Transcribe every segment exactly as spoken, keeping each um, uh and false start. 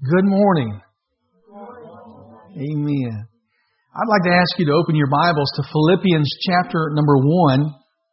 Good morning. Amen. I'd like to ask you to open your Bibles to Philippians chapter number one.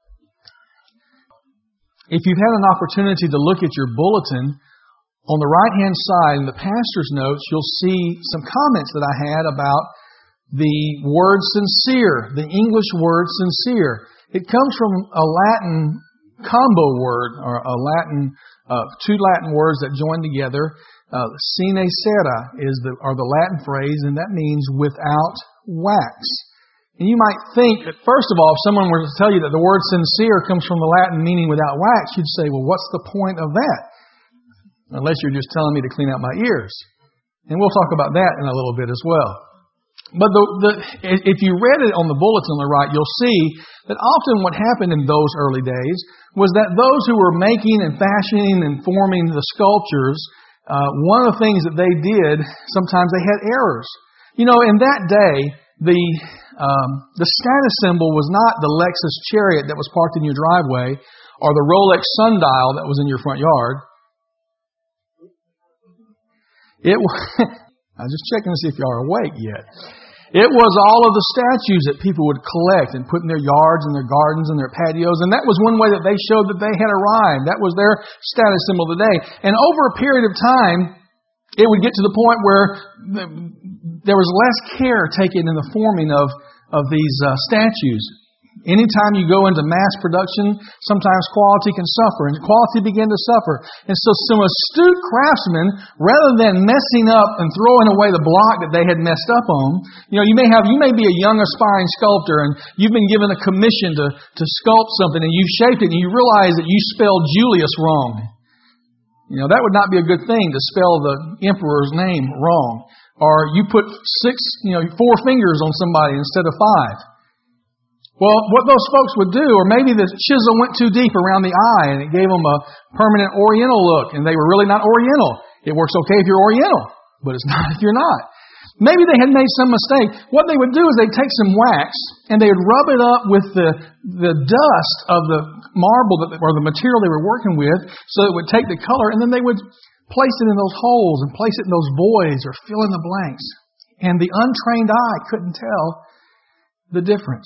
If you've had an opportunity to look at your bulletin, on the right-hand side in the pastor's notes, you'll see some comments that I had about the word sincere, the English word sincere. It comes from a Latin combo word, or a Latin, uh, two Latin words that join together. Uh, sine cera is the, or the Latin phrase, and that means without wax. And you might think that, first of all, if someone were to tell you that the word sincere comes from the Latin meaning without wax, you'd say, well, what's the point of that? Unless you're just telling me to clean out my ears. And we'll talk about that in a little bit as well. But the, the, if you read it on the bulletin on the right, you'll see that often what happened in those early days was that those who were making and fashioning and forming the sculptures, uh, one of the things that they did, sometimes they had errors. You know, in that day, the um, the status symbol was not the Lexus Chariot that was parked in your driveway or the Rolex sundial that was in your front yard. It was, I was just checking to see if you are awake yet. It was all of the statues that people would collect and put in their yards and their gardens and their patios. And that was one way that they showed that they had arrived. That was their status symbol today. And over a period of time, it would get to the point where there was less care taken in the forming of, of these uh, statues. Anytime you go into mass production, sometimes quality can suffer, and quality began to suffer. And so some astute craftsmen, rather than messing up and throwing away the block that they had messed up on, you know, you may have, you may be a young aspiring sculptor, and you've been given a commission to, to sculpt something, and you shaped it, and you realize that you spelled Julius wrong. You know, that would not be a good thing to spell the emperor's name wrong. Or you put six, you know, four fingers on somebody instead of five. Well, what those folks would do, or maybe the chisel went too deep around the eye and it gave them a permanent Oriental look, and they were really not Oriental. It works okay if you're Oriental, but it's not if you're not. Maybe they had made some mistake. What they would do is they'd take some wax and they would rub it up with the the dust of the marble that, or the material they were working with, so it would take the color, and then they would place it in those holes and place it in those voids or fill in the blanks. And the untrained eye couldn't tell the difference.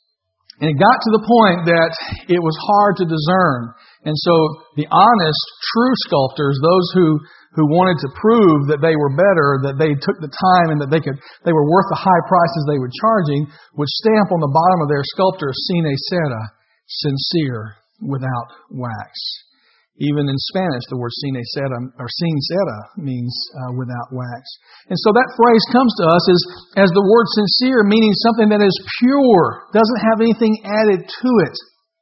And it got to the point that it was hard to discern. And so the honest, true sculptors, those who, who wanted to prove that they were better, that they took the time and that they could, they were worth the high prices they were charging, would stamp on the bottom of their sculpture, sine cera, sincere, without wax. Even in Spanish, the word sine cera, or sin cera, means uh, without wax. And so that phrase comes to us as, as the word sincere, meaning something that is pure, doesn't have anything added to it.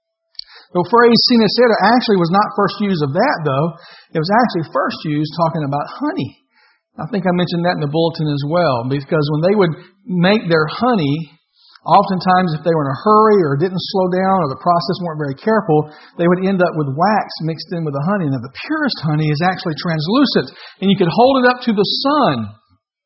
The phrase sine cera actually was not first used of that, though. It was actually first used talking about honey. I think I mentioned that in the bulletin as well, because when they would make their honey, oftentimes, if they were in a hurry or didn't slow down or the process weren't very careful, they would end up with wax mixed in with the honey. Now, the purest honey is actually translucent, and you could hold it up to the sun,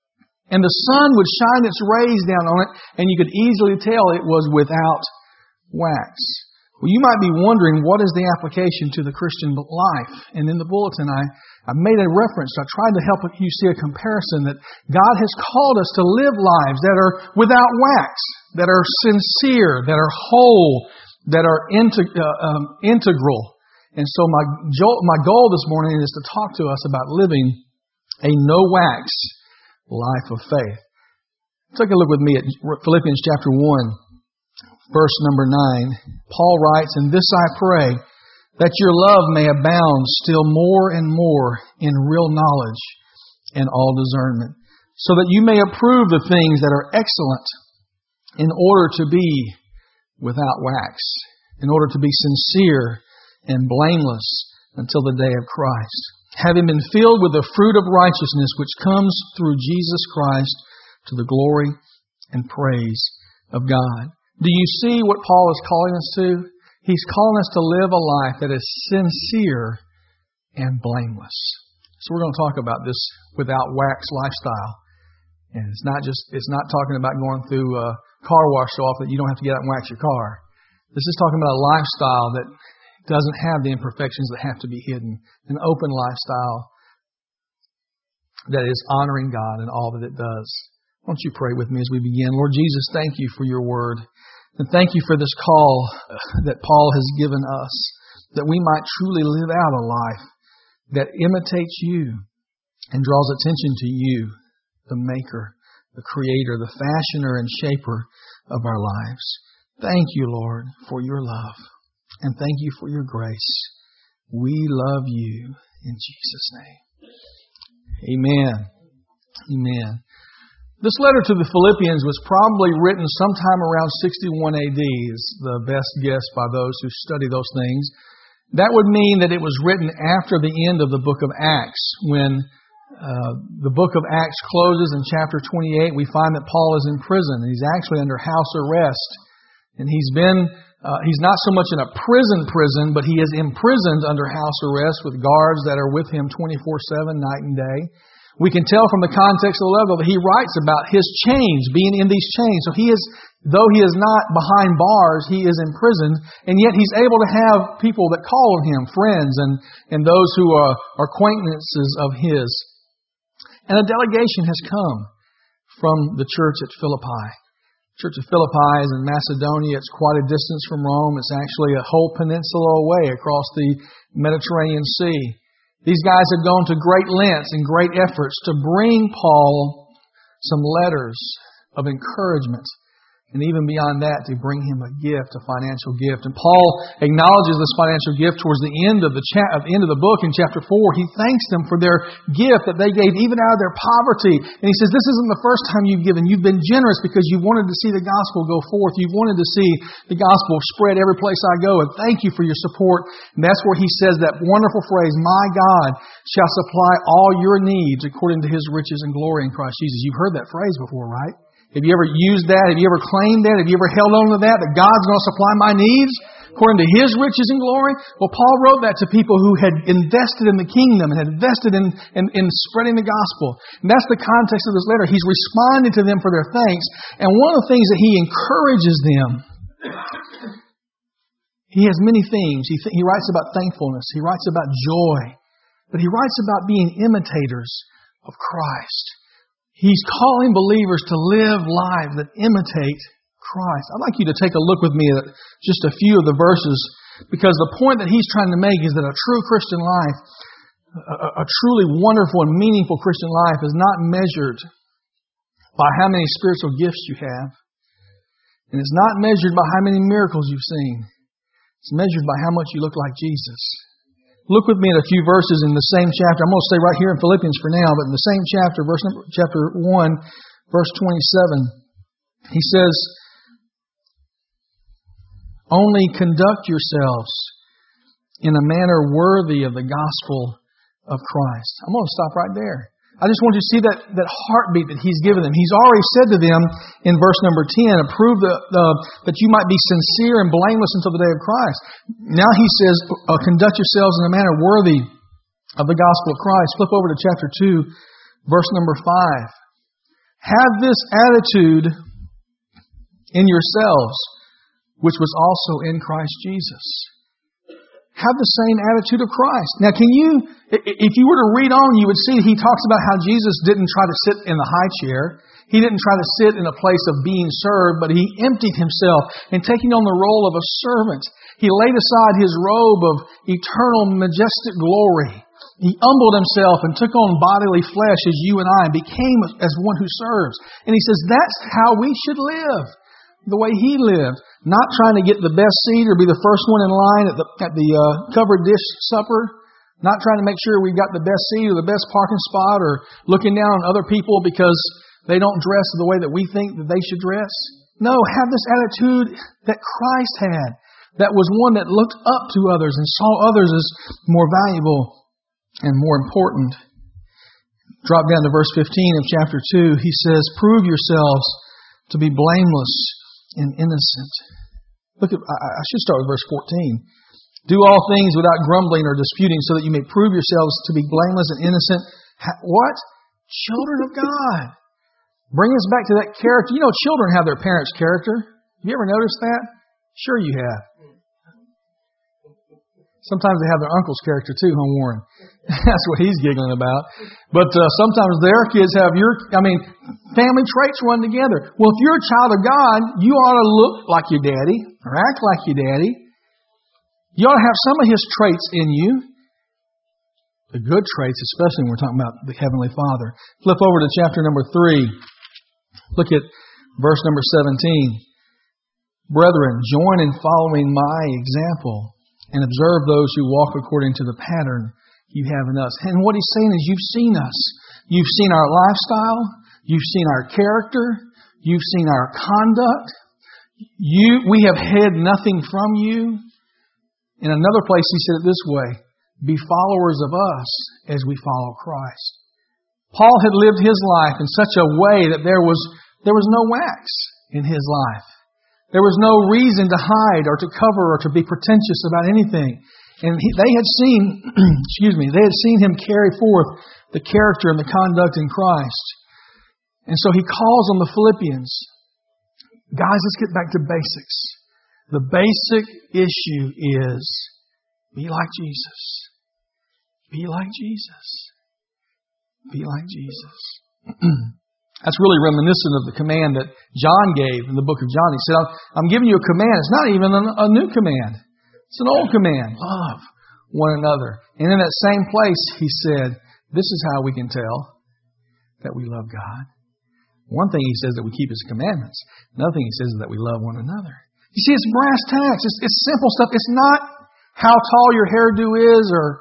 and the sun would shine its rays down on it, and you could easily tell it was without wax. Well, you might be wondering, what is the application to the Christian life? And in the bulletin, I, I made a reference. I tried to help you see a comparison that God has called us to live lives that are without wax, that are sincere, that are whole, that are integ- uh, um, integral. And so my, jo- my goal this morning is to talk to us about living a no-wax life of faith. Take a look with me at Philippians chapter one. Verse number nine, Paul writes, "And this I pray, that your love may abound still more and more in real knowledge and all discernment, so that you may approve the things that are excellent, in order to be without wax, in order to be sincere and blameless until the day of Christ, having been filled with the fruit of righteousness which comes through Jesus Christ, to the glory and praise of God." Do you see what Paul is calling us to? He's calling us to live a life that is sincere and blameless. So we're going to talk about this without wax lifestyle. And it's not just, it's not talking about going through a car wash so often that you don't have to get out and wax your car. This is talking about a lifestyle that doesn't have the imperfections that have to be hidden. An open lifestyle that is honoring God in all that it does. Won't you pray with me as we begin? Lord Jesus, thank you for your word. And thank you for this call that Paul has given us, that we might truly live out a life that imitates you and draws attention to you, the maker, the creator, the fashioner and shaper of our lives. Thank you, Lord, for your love. And thank you for your grace. We love you in Jesus' name. Amen. Amen. This letter to the Philippians was probably written sometime around sixty-one A D, is the best guess by those who study those things. That would mean that it was written after the end of the book of Acts. When uh, the book of Acts closes in chapter twenty-eight, we find that Paul is in prison. He's actually under house arrest. And he's been, uh, he's not so much in a prison prison, but he is imprisoned under house arrest with guards that are with him twenty-four seven, night and day. We can tell from the context of the letter that he writes about his chains, being in these chains. So he is, though he is not behind bars, he is imprisoned, and yet he's able to have people that call on him, friends, and, and those who are, are acquaintances of his. And a delegation has come from the church at Philippi. The church of Philippi is in Macedonia. It's quite a distance from Rome. It's actually a whole peninsula away across the Mediterranean Sea. These guys have gone to great lengths and great efforts to bring Paul some letters of encouragement. And even beyond that, to bring him a gift, a financial gift. And Paul acknowledges this financial gift towards the end of the cha- at the end of the book in chapter four. He thanks them for their gift that they gave even out of their poverty. And he says, this isn't the first time you've given. You've been generous because you wanted to see the gospel go forth. You've wanted to see the gospel spread every place I go. And thank you for your support. And that's where he says that wonderful phrase, my God shall supply all your needs according to his riches and glory in Christ Jesus. You've heard that phrase before, right? Have you ever used that? Have you ever claimed that? Have you ever held on to that? That God's going to supply my needs according to His riches and glory? Well, Paul wrote that to people who had invested in the kingdom and had invested in, in, in spreading the gospel. And that's the context of this letter. He's responding to them for their thanks. And one of the things that he encourages them, he has many themes. He, th- he writes about thankfulness. He writes about joy. But he writes about being imitators of Christ. He's calling believers to live lives that imitate Christ. I'd like you to take a look with me at just a few of the verses, because the point that he's trying to make is that a true Christian life, a, a truly wonderful and meaningful Christian life, is not measured by how many spiritual gifts you have. And it's not measured by how many miracles you've seen. It's measured by how much you look like Jesus. Look with me at a few verses in the same chapter. I'm going to stay right here in Philippians for now, but in the same chapter, verse number, chapter one, verse twenty-seven, he says, only conduct yourselves in a manner worthy of the gospel of Christ. I'm going to stop right there. I just want you to see that, that heartbeat that he's given them. He's already said to them in verse number ten, approve the, the, that you might be sincere and blameless until the day of Christ. Now he says, uh, conduct yourselves in a manner worthy of the gospel of Christ. Flip over to chapter two, verse number five. Have this attitude in yourselves, which was also in Christ Jesus. Have the same attitude of Christ. Now, can you, if you were to read on, you would see he talks about how Jesus didn't try to sit in the high chair. He didn't try to sit in a place of being served, but he emptied himself and taking on the role of a servant. He laid aside his robe of eternal majestic glory. He humbled himself and took on bodily flesh as you and I and became as one who serves. And he says that's how we should live, the way he lived. Not trying to get the best seat or be the first one in line at the at the uh, covered dish supper. Not trying to make sure we've got the best seat or the best parking spot, or looking down on other people because they don't dress the way that we think that they should dress. No, have this attitude that Christ had. That was one that looked up to others and saw others as more valuable and more important. Drop down to verse fifteen of chapter two. He says, prove yourselves to be blameless and innocent. Look at, I should start with verse fourteen. Do all things without grumbling or disputing, so that you may prove yourselves to be blameless and innocent. What? Children of God. Bring us back to that character. You know, children have their parents' character. Have you ever noticed that? Sure you have. Sometimes they have their uncle's character too, huh, Warren? That's what he's giggling about. But uh, sometimes their kids have your, I mean, family traits run together. Well, if you're a child of God, you ought to look like your daddy or act like your daddy. You ought to have some of His traits in you. The good traits, especially when we're talking about the Heavenly Father. Flip over to chapter number three. Look at verse number seventeen. Brethren, join in following my example and observe those who walk according to the pattern you have in us. And what he's saying is, you've seen us. You've seen our lifestyle. You've seen our character. You've seen our conduct. You, we have hid nothing from you. In another place, he said it this way: be followers of us as we follow Christ. Paul had lived his life in such a way that there was, there was no wax in his life. There was no reason to hide or to cover or to be pretentious about anything. And he, they had seen, excuse me, they had seen him carry forth the character and the conduct in Christ. And so he calls on the Philippians, guys, let's get back to basics. The basic issue is, be like Jesus. Be like Jesus. Be like Jesus. That's really reminiscent of the command that John gave in the book of John. He said, I'm giving you a command. It's not even a new command. It's an old command. Love one another. And in that same place, he said, this is how we can tell that we love God. One thing he says that we keep His commandments. Another thing he says is that we love one another. You see, it's brass tacks. It's, it's simple stuff. It's not how tall your hairdo is or,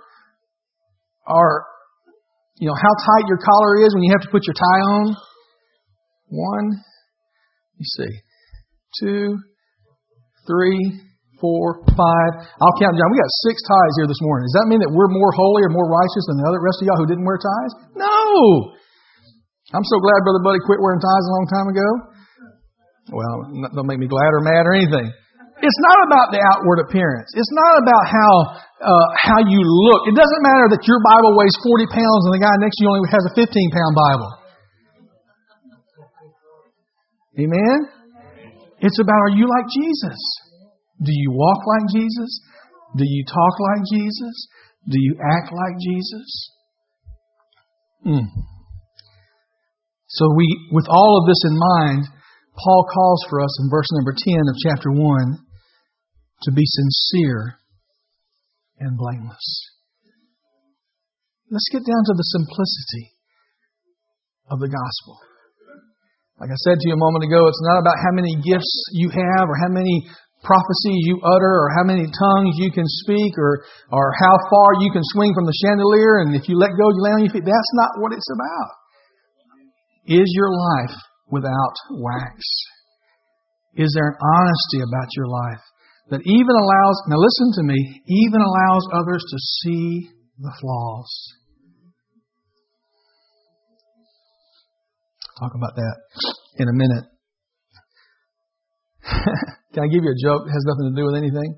or, you know, how tight your collar is when you have to put your tie on. One, let me see, two, three, four, five. I'll count down. We got six ties here this morning. Does that mean that we're more holy or more righteous than the other rest of y'all who didn't wear ties? No! I'm so glad Brother Buddy quit wearing ties a long time ago. Well, don't make me glad or mad or anything. It's not about the outward appearance. It's not about how uh, how you look. It doesn't matter that your Bible weighs forty pounds and the guy next to you only has a fifteen pound Bible. Amen? It's about, are you like Jesus? Do you walk like Jesus? Do you talk like Jesus? Do you act like Jesus? Mm. So we, with all of this in mind, Paul calls for us in verse number ten of chapter one to be sincere and blameless. Let's get down to the simplicity of the gospel. Like I said to you a moment ago, it's not about how many gifts you have or how many prophecies you utter or how many tongues you can speak or, or how far you can swing from the chandelier, and if you let go, you land on your feet. That's not what it's about. Is your life without wax? Is there an honesty about your life that even allows, now listen to me, even allows others to see the flaws? Talk about that in a minute. Can I give you a joke that has nothing to do with anything?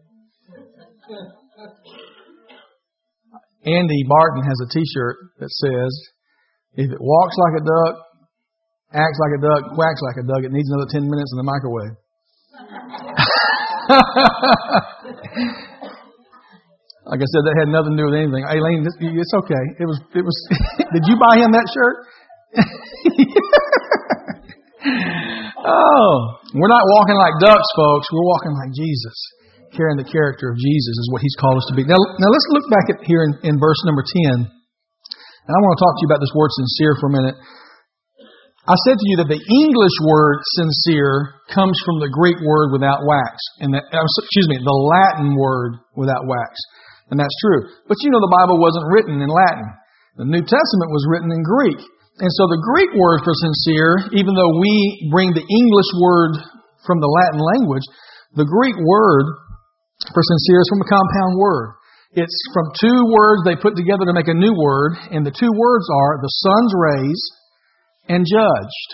Andy Barton has a t-shirt that says, if it walks like a duck, acts like a duck, quacks like a duck, it needs another ten minutes in the microwave. Like I said, that had nothing to do with anything. Aileen, it's okay. It was, it was, did you buy him that shirt? Oh, we're not walking like ducks, folks. We're walking like Jesus. Carrying the character of Jesus is what He's called us to be. Now, now let's look back at here in, in verse number ten. And I want to talk to you about this word sincere for a minute. I said to you that the English word sincere comes from the Greek word without wax. And the, excuse me, the Latin word without wax. And that's true. But you know the Bible wasn't written in Latin. The New Testament was written in Greek. And so the Greek word for sincere, even though we bring the English word from the Latin language, the Greek word for sincere is from a compound word. It's from two words they put together to make a new word, and the two words are the sun's rays and judged.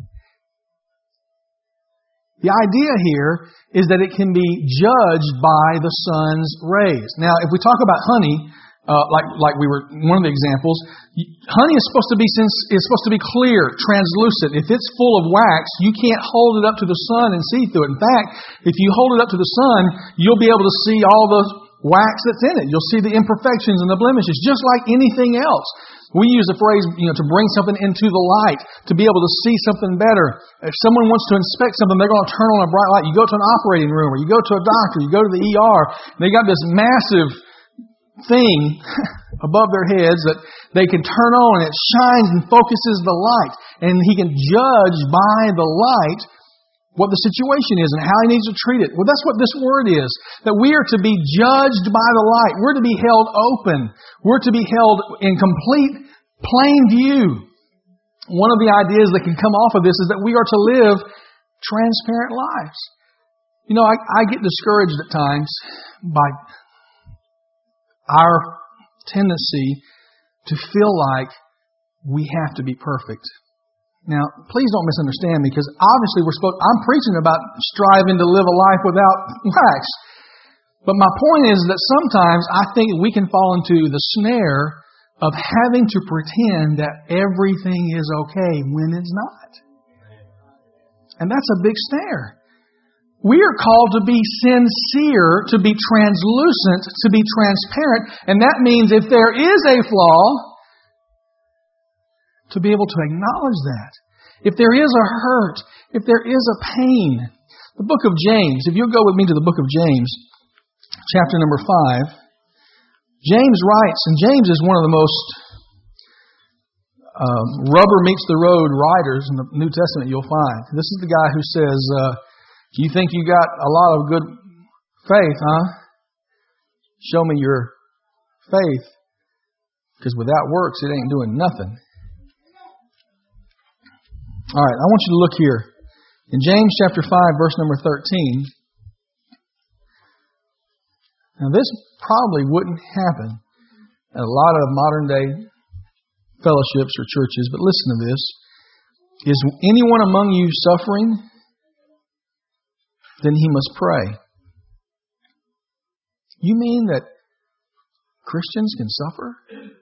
The idea here is that it can be judged by the sun's rays. Now, if we talk about honey, Uh, like like we were one of the examples, honey is supposed to be is supposed to be clear, translucent. If it's full of wax, you can't hold it up to the sun and see through it. In fact, if you hold it up to the sun, you'll be able to see all the wax that's in it. You'll see the imperfections and the blemishes, just like anything else. We use the phrase, you know, to bring something into the light, to be able to see something better. If someone wants to inspect something, they're going to turn on a bright light. You go to an operating room, or you go to a doctor, you go to the E R, and they got this massive thing above their heads that they can turn on, and it shines and focuses the light. And he can judge by the light what the situation is and how he needs to treat it. Well, that's what this word is, that we are to be judged by the light. We're to be held open. We're to be held in complete plain view. One of the ideas that can come off of this is that we are to live transparent lives. You know, I, I get discouraged at times by our tendency to feel like we have to be perfect. Now, please don't misunderstand me, because obviously we're supposed, I'm preaching about striving to live a life without wax. But my point is that sometimes I think we can fall into the snare of having to pretend that everything is okay when it's not. And that's a big snare. We are called to be sincere, to be translucent, to be transparent. And that means if there is a flaw, to be able to acknowledge that. If there is a hurt, if there is a pain. The book of James, if you'll go with me to the book of James, chapter number five, James writes, and James is one of the most um, rubber meets the road writers in the New Testament you'll find. This is the guy who says, uh, you think you got a lot of good faith, huh? Show me your faith, because without works it ain't doing nothing. All right, I want you to look here. In James chapter five, verse number thirteen. Now this probably wouldn't happen at a lot of modern day fellowships or churches, but listen to this. Is anyone among you suffering? Then he must pray. You mean that Christians can suffer?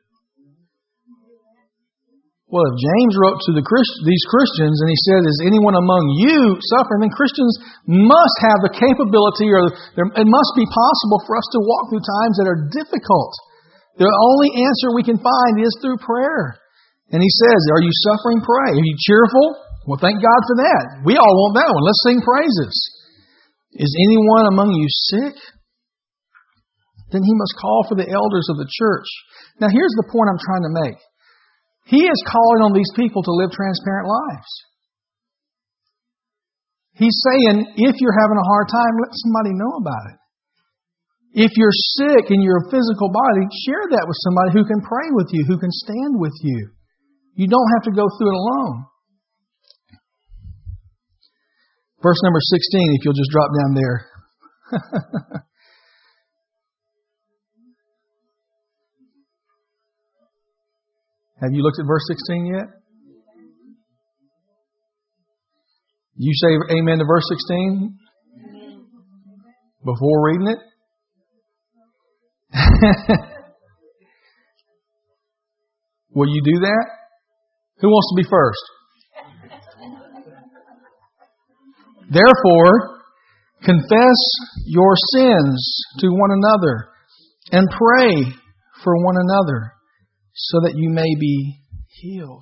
Well, if James wrote to the Christ, these Christians and he said, is anyone among you suffering, then Christians must have the capability, or there, it must be possible for us to walk through times that are difficult. The only answer we can find is through prayer. And he says, are you suffering? Pray. Are you cheerful? Well, thank God for that. We all want that one. Let's sing praises. Is anyone among you sick? Then he must call for the elders of the church. Now, here's the point I'm trying to make. He is calling on these people to live transparent lives. He's saying, if you're having a hard time, let somebody know about it. If you're sick in your physical body, share that with somebody who can pray with you, who can stand with you. You don't have to go through it alone. Verse number sixteen, if you'll just drop down there. Have you looked at verse sixteen yet? You say amen to verse sixteen? Before reading it? Will you do that? Who wants to be first? Therefore, confess your sins to one another and pray for one another, so that you may be healed.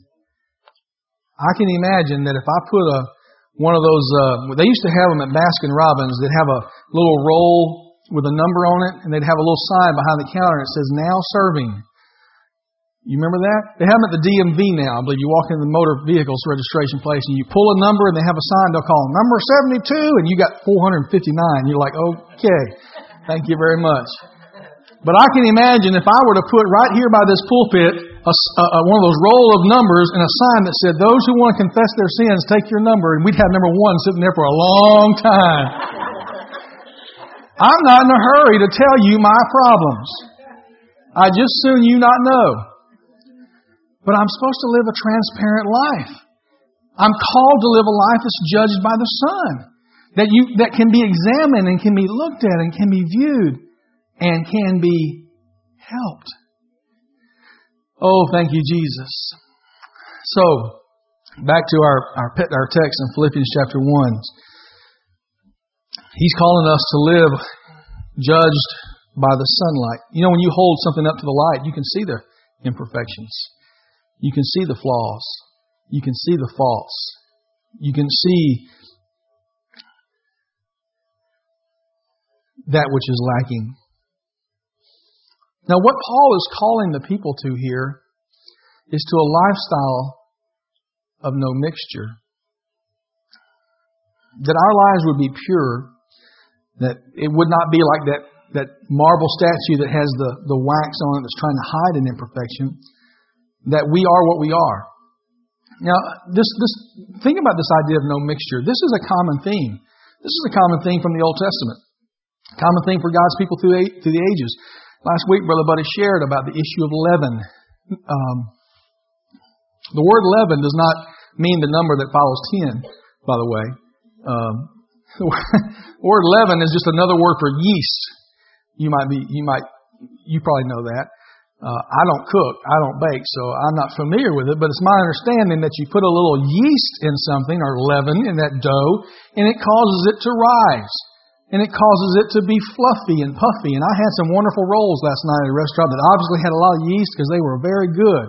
I can imagine that if I put a one of those, uh, they used to have them at Baskin Robbins, they'd have a little roll with a number on it, and they'd have a little sign behind the counter that says, now serving. You remember that? They have them at the D M V now. I believe you walk into the motor vehicles registration place and you pull a number and they have a sign, they'll call number seventy-two, and you got four hundred fifty-nine. You're like, okay, thank you very much. But I can imagine if I were to put right here by this pulpit a, a, one of those roll of numbers and a sign that said, those who want to confess their sins, take your number. And we'd have number one sitting there for a long time. I'm not in a hurry to tell you my problems. I just soon you not know. But I'm supposed to live a transparent life. I'm called to live a life that's judged by the Son. That you that can be examined and can be looked at and can be viewed and can be helped. Oh, thank you, Jesus. So, back to our, our, our text in Philippians chapter one. He's calling us to live judged by the sunlight. You know, when you hold something up to the light, you can see the imperfections. You can see the flaws. You can see the faults. You can see that which is lacking. Now, what Paul is calling the people to here is to a lifestyle of no mixture. That our lives would be pure, that it would not be like that, that marble statue that has the, the wax on it that's trying to hide an imperfection, that we are what we are. Now, this, this, think about this idea of no mixture. This is a common theme. This is a common theme from the Old Testament. A common theme for God's people through the, through the ages. Last week, Brother Buddy shared about the issue of leaven. Um, the word leaven does not mean the number that follows ten, by the way. Um, the word leaven is just another word for yeast. You might be, you might, you probably know that. Uh, I don't cook, I don't bake, so I'm not familiar with it, but it's my understanding that you put a little yeast in something, or leaven, in that dough, and it causes it to rise. And it causes it to be fluffy and puffy. And I had some wonderful rolls last night at a restaurant that obviously had a lot of yeast because they were very good.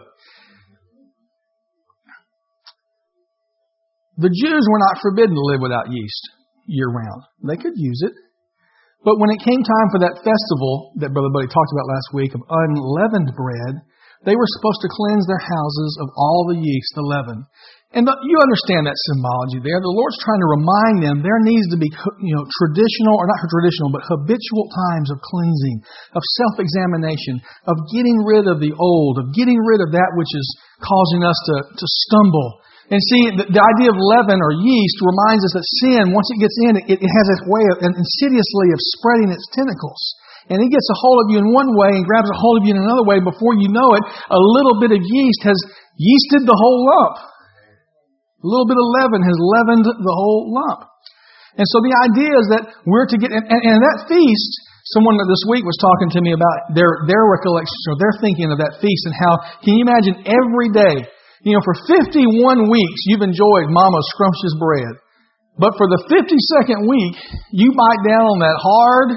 The Jews were not forbidden to live without yeast year-round. They could use it. But when it came time for that festival that Brother Buddy talked about last week of unleavened bread, they were supposed to cleanse their houses of all the yeast, the leaven. And you understand that symbology there. The Lord's trying to remind them there needs to be, you know, traditional, or not traditional, but habitual times of cleansing, of self-examination, of getting rid of the old, of getting rid of that which is causing us to, to stumble. And see, the, the idea of leaven or yeast reminds us that sin, once it gets in, it, it has its way of, insidiously of spreading its tentacles. And it gets a hold of you in one way and grabs a hold of you in another way. Before you know it, a little bit of yeast has yeasted the whole lump. A little bit of leaven has leavened the whole lump. And so the idea is that we're to get, and, and, and that feast, someone this week was talking to me about their, their recollections or their thinking of that feast and how, can you imagine every day, you know, for fifty-one weeks you've enjoyed Mama's scrumptious bread. But for the fifty-second week, you bite down on that hard,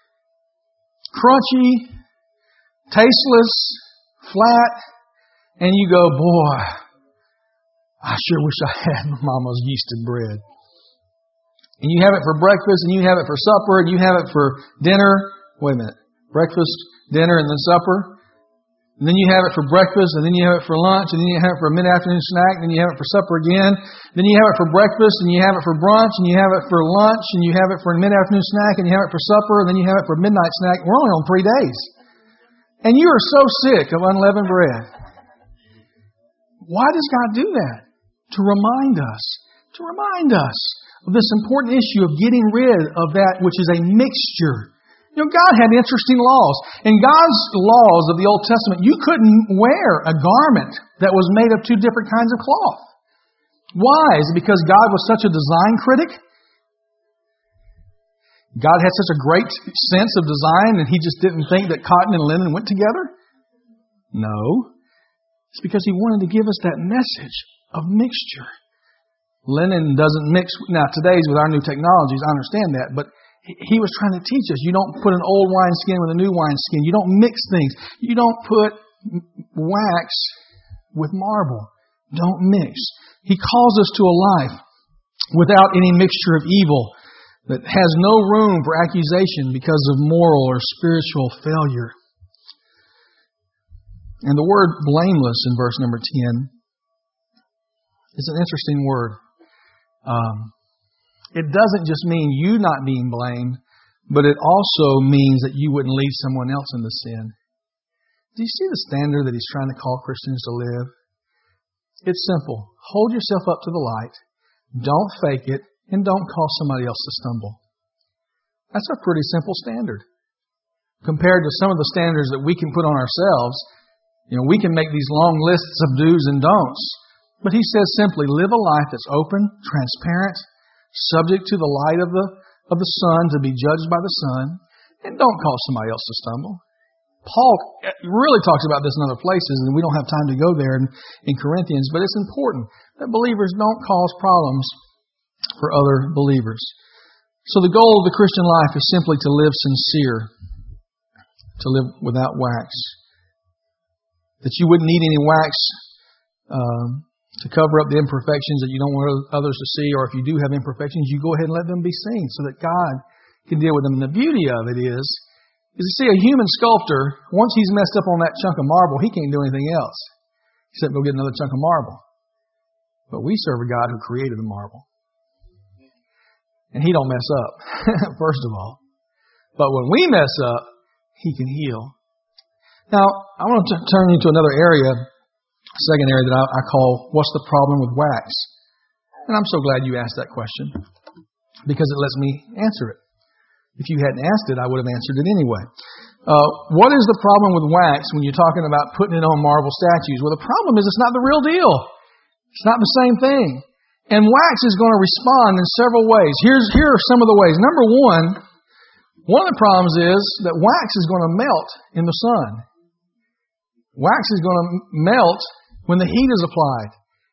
crunchy, tasteless, flat, and you go, boy, I sure wish I had Mama's yeasted bread. And you have it for breakfast, and you have it for supper, and you have it for dinner. Wait a minute. Breakfast, dinner, and then supper. And then you have it for breakfast, and then you have it for lunch, and then you have it for a mid-afternoon snack, and then you have it for supper again. Then you have it for breakfast, and you have it for brunch, and you have it for lunch, and you have it for a mid-afternoon snack, and you have it for supper, and then you have it for midnight snack. We're only on three days. And you are so sick of unleavened bread. Why does God do that? To remind us, to remind us of this important issue of getting rid of that which is a mixture. You know, God had interesting laws. In God's laws of the Old Testament, you couldn't wear a garment that was made of two different kinds of cloth. Why? Is it because God was such a design critic? God had such a great sense of design and He just didn't think that cotton and linen went together? No. It's because He wanted to give us that message of mixture. Linen doesn't mix. Now, today's with our new technologies, I understand that, but He was trying to teach us. You don't put an old wineskin with a new wineskin. You don't mix things. You don't put wax with marble. Don't mix. He calls us to a life without any mixture of evil that has no room for accusation because of moral or spiritual failure. And the word blameless in verse number ten is an interesting word. Um, it doesn't just mean you not being blamed, but it also means that you wouldn't lead someone else into sin. Do you see the standard that He's trying to call Christians to live? It's simple. Hold yourself up to the light. Don't fake it. And don't cause somebody else to stumble. That's a pretty simple standard. Compared to some of the standards that we can put on ourselves, you know, we can make these long lists of do's and don'ts. But He says simply, live a life that's open, transparent, subject to the light of the of the sun, to be judged by the sun, and don't cause somebody else to stumble. Paul really talks about this in other places, and we don't have time to go there in, in Corinthians, but it's important that believers don't cause problems for other believers. So the goal of the Christian life is simply to live sincere. to live without wax. That you wouldn't need any wax um, to cover up the imperfections that you don't want others to see, or if you do have imperfections, you go ahead and let them be seen so that God can deal with them. And the beauty of it is, is you see a human sculptor, once he's messed up on that chunk of marble, he can't do anything else except go get another chunk of marble. But we serve a God who created the marble. And He don't mess up, first of all. But when we mess up, He can heal. Now, I want to t- turn you to another area, second area that I, I call, what's the problem with wax? And I'm so glad you asked that question, because it lets me answer it. If you hadn't asked it, I would have answered it anyway. Uh, what is the problem with wax when you're talking about putting it on marble statues? Well, the problem is it's not the real deal. It's not the same thing. And wax is going to respond in several ways. Here's, here are some of the ways. Number one, one of the problems is that wax is going to melt in the sun. Wax is going to melt when the heat is applied.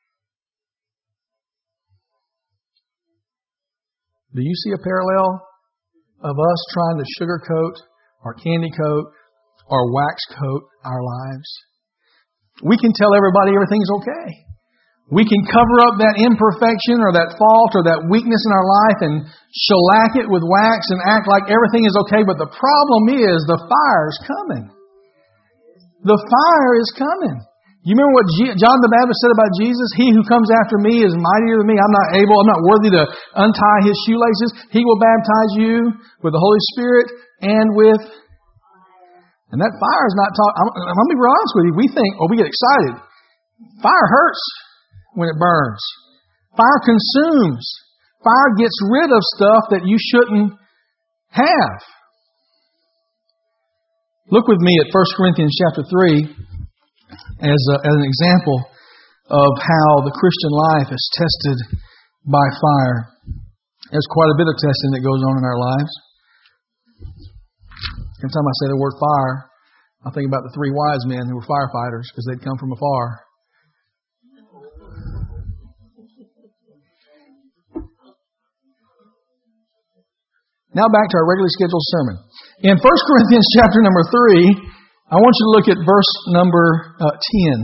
Do you see a parallel of us trying to sugarcoat or candy coat or wax coat our lives? We can tell everybody everything's okay. We can cover up that imperfection or that fault or that weakness in our life and shellac it with wax and act like everything is okay. But the problem is the fire is coming. The fire is coming. You remember what G- John the Baptist said about Jesus? He who comes after me is mightier than me. I'm not able, I'm not worthy to untie his shoelaces. He will baptize you with the Holy Spirit and with... And that fire is not talking... I'm, I'm going to be real honest with you. We think, oh, we get excited. Fire hurts when it burns. Fire consumes. Fire gets rid of stuff that you shouldn't have. Look with me at First Corinthians chapter three as, a, as an example of how the Christian life is tested by fire. There's quite a bit of testing that goes on in our lives. Every time I say the word fire, I think about the three wise men who were firefighters because they'd come from afar. Now back to our regularly scheduled sermon. In First Corinthians chapter number three, I want you to look at verse number uh, ten.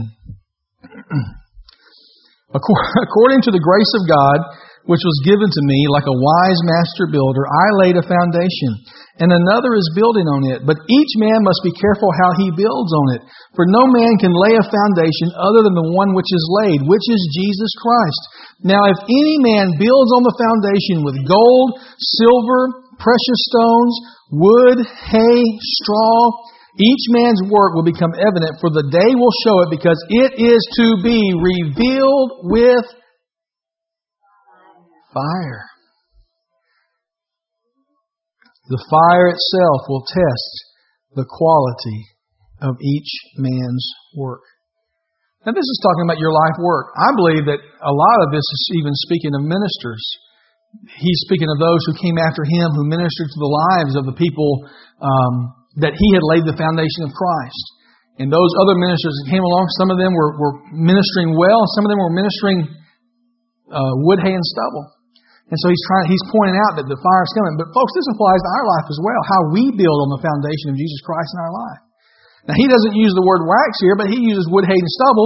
According to the grace of God, which was given to me like a wise master builder, I laid a foundation, and another is building on it. But each man must be careful how he builds on it. For no man can lay a foundation other than the one which is laid, which is Jesus Christ. Now if any man builds on the foundation with gold, silver, precious stones, wood, hay, straw, each man's work will become evident, for the day will show it, because it is to be revealed with fire. The fire itself will test the quality of each man's work. Now this is talking about your life work. I believe that a lot of this is even speaking of ministers. He's speaking of those who came after him, who ministered to the lives of the people um, that he had laid the foundation of Christ. And those other ministers that came along, some of them were, were ministering well, some of them were ministering uh, wood, hay, and stubble. And so he's trying, he's pointing out that the fire is coming. But folks, this applies to our life as well, how we build on the foundation of Jesus Christ in our life. Now he doesn't use the word wax here, but he uses wood, hay, and stubble.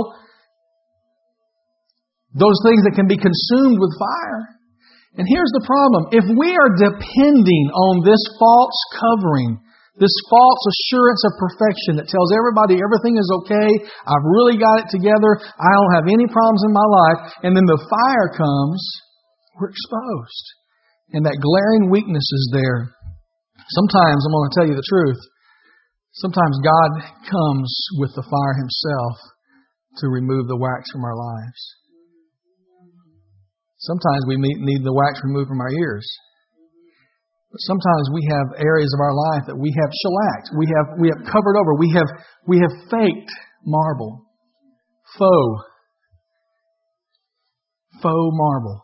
Those things that can be consumed with fire. And here's the problem. If we are depending on this false covering, this false assurance of perfection that tells everybody everything is okay, I've really got it together, I don't have any problems in my life, and then the fire comes, we're exposed. And that glaring weakness is there. Sometimes, I'm going to tell you the truth, sometimes God comes with the fire Himself to remove the wax from our lives. Sometimes we need the wax removed from our ears. But sometimes we have areas of our life that we have shellacked. We have we have covered over. We have we have faked marble. Faux. Faux marble.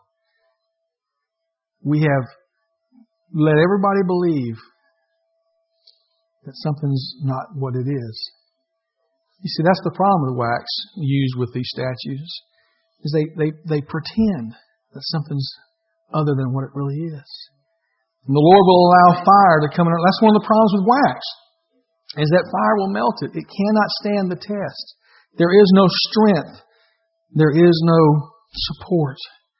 We have let everybody believe that something's not what it is. You see, that's the problem with wax used with these statues. Is they, they, they pretend that something's other than what it really is. And the Lord will allow fire to come in. That's one of the problems with wax. is that fire will melt it. It cannot stand the test. There is no strength. There is no support.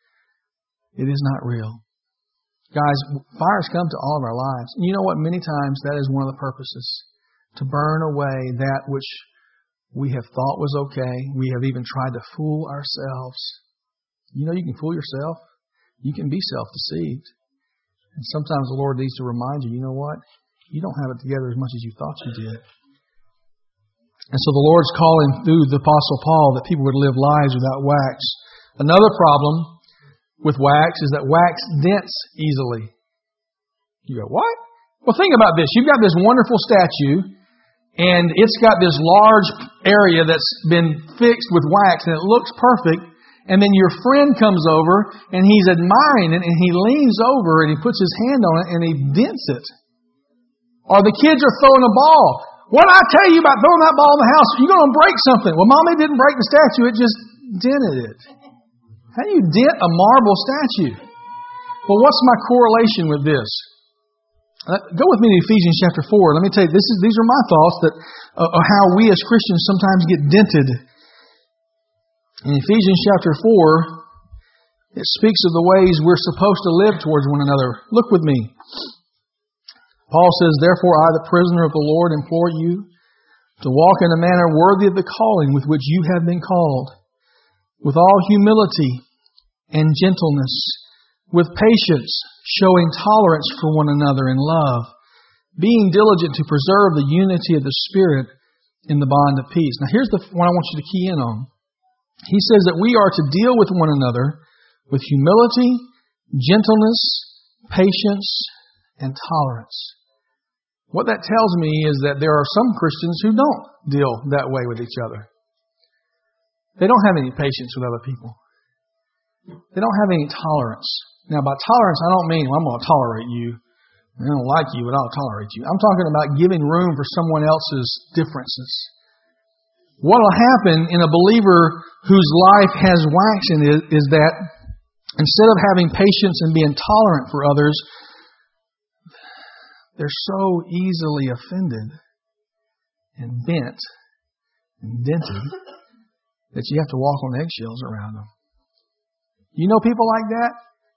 It is not real. Guys, fires come to all of our lives. And you know what? Many times that is one of the purposes. To burn away that which we have thought was okay. We have even tried to fool ourselves. You know you can fool yourself. You can be self-deceived. And sometimes the Lord needs to remind you, you know what? You don't have it together as much as you thought you did. And so the Lord's calling through the Apostle Paul that people would live lives without wax. Another problem with wax is that wax dents easily. You go, what? Well, think about this. You've got this wonderful statue, and it's got this large area that's been fixed with wax, and it looks perfect. And then your friend comes over, and he's admiring it, and he leans over, and he puts his hand on it, and he dents it. Or the kids are throwing a ball. What did I tell you about throwing that ball in the house? You're going to break something. Well, Mommy didn't break the statue. It just dented it. How do you dent a marble statue? Well, what's my correlation with this? Uh, go with me to Ephesians chapter four. Let me tell you, this is, these are my thoughts that uh, of how we as Christians sometimes get dented. In Ephesians chapter four, it speaks of the ways we're supposed to live towards one another. Look with me. Paul says, therefore I, the prisoner of the Lord, implore you to walk in a manner worthy of the calling with which you have been called, with all humility and gentleness, with patience, showing tolerance for one another in love, being diligent to preserve the unity of the Spirit in the bond of peace. Now here's the one I want you to key in on. He says that we are to deal with one another with humility, gentleness, patience, and tolerance. What that tells me is that there are some Christians who don't deal that way with each other. They don't have any patience with other people. They don't have any tolerance. Now, by tolerance, I don't mean, well, I'm going to tolerate you. I don't like you, but I'll tolerate you. I'm talking about giving room for someone else's differences. What will happen in a believer whose life has wax in it is that instead of having patience and being tolerant for others, they're so easily offended and bent and dented that you have to walk on eggshells around them. You know people like that?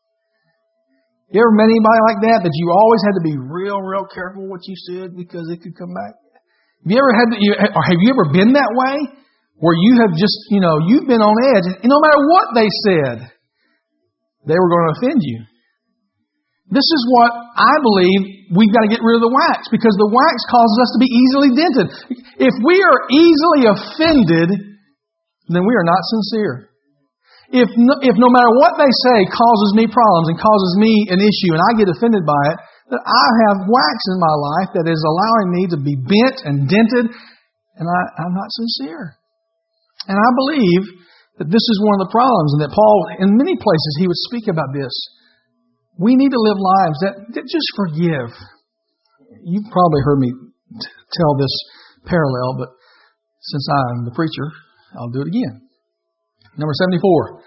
You ever met anybody like that that you always had to be real, real careful what you said because it could come back? Have you ever had to, or have you ever been that way where you have just, you know, you've been on edge and no matter what they said, they were going to offend you? This is what I believe we've got to get rid of the wax, because the wax causes us to be easily dented. If we are easily offended, then we are not sincere. If no, if no matter what they say causes me problems and causes me an issue and I get offended by it, that I have wax in my life that is allowing me to be bent and dented, and I, I'm not sincere. And I believe that this is one of the problems, and that Paul, in many places, he would speak about this. We need to live lives that, that just forgive. You've probably heard me t- tell this parallel, but since I'm the preacher, I'll do it again. Number seventy-four.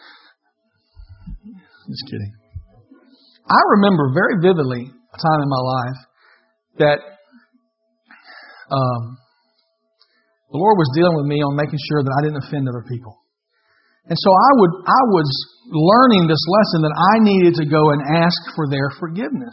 Just kidding. I remember very vividly a time in my life that um, the Lord was dealing with me on making sure that I didn't offend other people. And so I would, I was learning this lesson that I needed to go and ask for their forgiveness.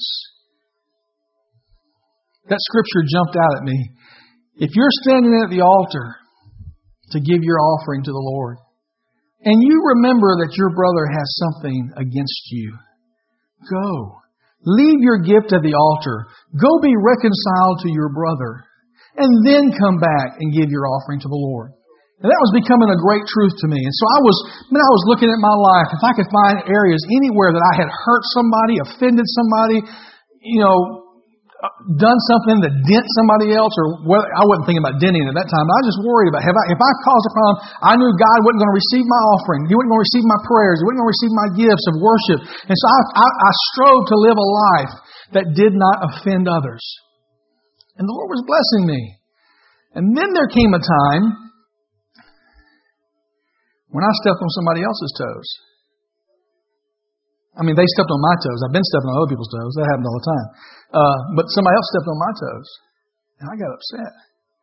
That scripture jumped out at me. If you're standing at the altar to give your offering to the Lord, and you remember that your brother has something against you, go. Leave your gift at the altar. Go be reconciled to your brother. And then come back and give your offering to the Lord. And that was becoming a great truth to me. And so I was, when I was looking at my life, if I could find areas anywhere that I had hurt somebody, offended somebody, you know, done something that dent somebody else, or whether, I wasn't thinking about denting at that time. I was just worried about, have I, if I caused a problem, I knew God wasn't going to receive my offering. He wasn't going to receive my prayers. He wasn't going to receive my gifts of worship. And so I, I, I strove to live a life that did not offend others. And the Lord was blessing me. And then there came a time when I stepped on somebody else's toes. I mean, they stepped on my toes. I've been stepping on other people's toes. That happened all the time. Uh, but somebody else stepped on my toes. And I got upset.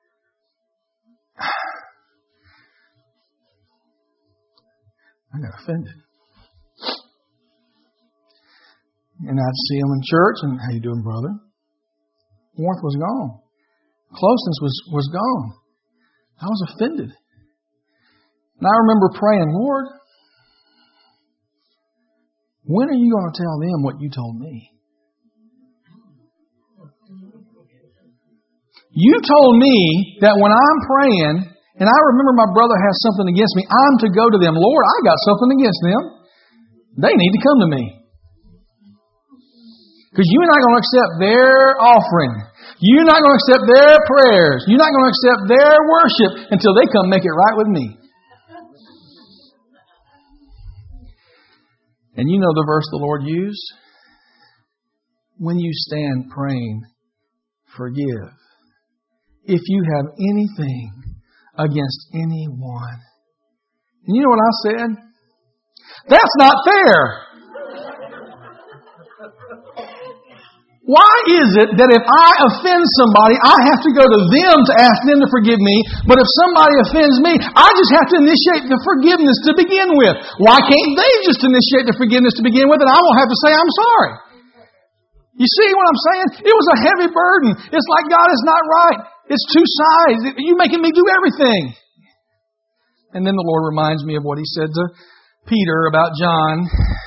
I got offended. And I'd see them in church, and how you doing, brother? Warmth was gone. Closeness was, was gone. I was offended. And I remember praying, Lord, when are you going to tell them what you told me? You told me that when I'm praying, and I remember my brother has something against me, I'm to go to them. Lord, I got something against them. They need to come to me. Because you're not going to accept their offering. You're not going to accept their prayers. You're not going to accept their worship until they come make it right with me. And you know the verse the Lord used? When you stand praying, forgive. If you have anything against anyone. And you know what I said? That's not fair. Why is it that if I offend somebody, I have to go to them to ask them to forgive me, but if somebody offends me, I just have to initiate the forgiveness to begin with? Why can't they just initiate the forgiveness to begin with and I won't have to say I'm sorry? You see what I'm saying? It was a heavy burden. It's like God is not right. It's two sides. You're making me do everything. And then the Lord reminds me of what He said to Peter about John.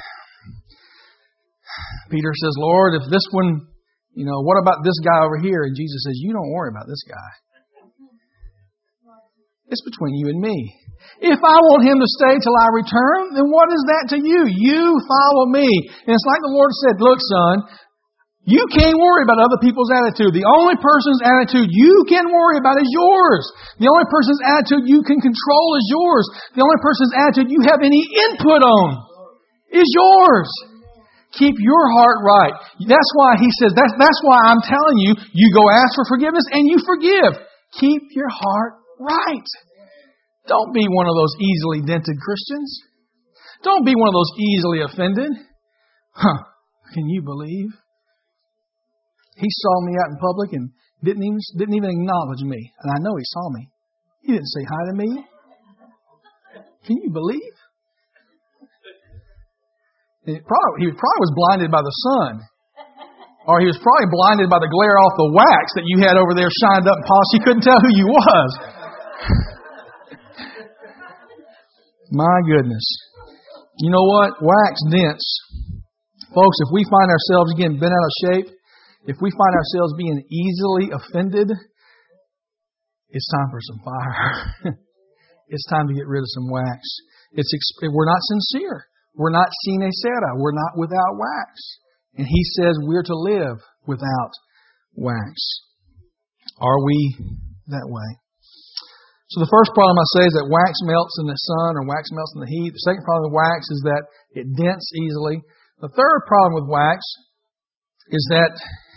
Peter says, Lord, if this one, you know, what about this guy over here? And Jesus says, you don't worry about this guy. It's between you and me. If I want him to stay till I return, then what is that to you? You follow me. And it's like the Lord said, look, son, you can't worry about other people's attitude. The only person's attitude you can worry about is yours. The only person's attitude you can control is yours. The only person's attitude you have any input on is yours. Keep your heart right. That's why He says, that's, that's why I'm telling you, you go ask for forgiveness and you forgive. Keep your heart right. Don't be one of those easily dented Christians. Don't be one of those easily offended. Huh. Can you believe? He saw me out in public and didn't even, didn't even acknowledge me. And I know he saw me. He didn't say hi to me. Can you believe? He probably, he probably was blinded by the sun. Or he was probably blinded by the glare off the wax that you had over there shined up and polished. He couldn't tell who you was. My goodness. You know what? Wax dents. Folks, if we find ourselves again bent out of shape, if we find ourselves being easily offended, it's time for some fire. It's time to get rid of some wax. It's we're not sincere. We're not sine cera. We're not without wax. And He says we're to live without wax. Are we that way? So the first problem I say is that wax melts in the sun or wax melts in the heat. The second problem with wax is that it dents easily. The third problem with wax is that